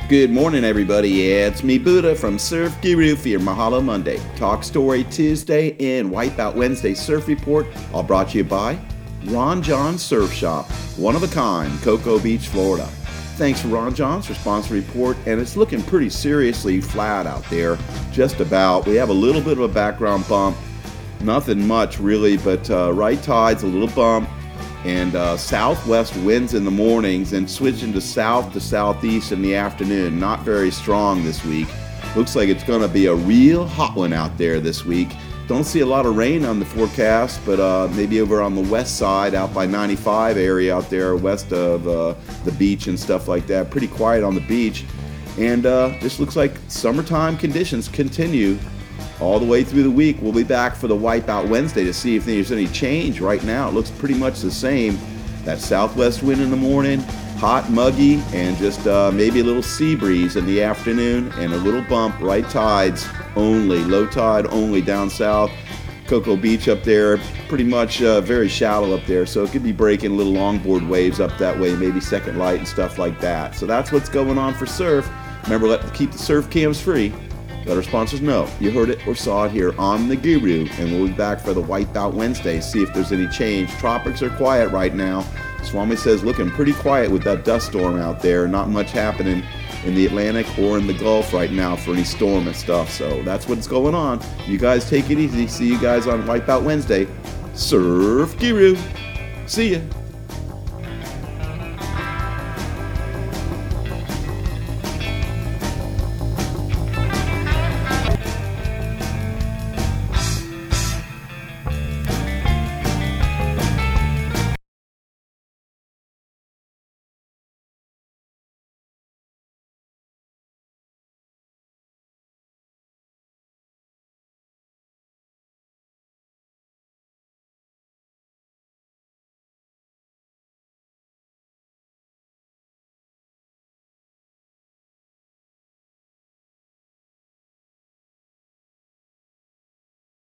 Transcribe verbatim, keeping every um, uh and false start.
Good morning, everybody. It's me, Buddha, from Surf Guru for your Mahalo Monday, Talk Story Tuesday, and Wipeout Wednesday Surf Report, all brought to you by Ron John Surf Shop, one of a kind, Cocoa Beach, Florida. Thanks for Ron John's for sponsoring the report, and it's looking pretty seriously flat out there, just about. We have a little bit of a background bump, nothing much really, but uh, right tide's a little bump. And uh, southwest winds in the mornings and switching to south to southeast in the afternoon. Not very strong this week. Looks like it's going to be a real hot one out there this week. Don't see a lot of rain on the forecast, but uh, maybe over on the west side, out by ninety-five area out there, west of uh, the beach and stuff like that. Pretty quiet on the beach. And uh, just looks like summertime conditions continue all the way through the week. We'll be back for the Wipeout Wednesday to see if there's any change. Right now, it looks pretty much the same. That southwest wind in the morning, hot, muggy, and just uh, maybe a little sea breeze in the afternoon, and a little bump, right tides only, low tide only down south. Cocoa Beach up there, pretty much uh, very shallow up there, so it could be breaking little longboard waves up that way, maybe second light and stuff like that. So that's what's going on for surf. Remember, let keep the surf cams free. Let our sponsors know you heard it or saw it here on the Guru, and we'll be back for the Wipeout Wednesday, see if there's any change. Tropics are quiet right now. Swami says looking pretty quiet with that dust storm out there. Not much happening in the Atlantic or in the Gulf right now for any storm and stuff. So that's what's going on. You guys take it easy. See you guys on Wipeout Wednesday. Surf Guru. See ya.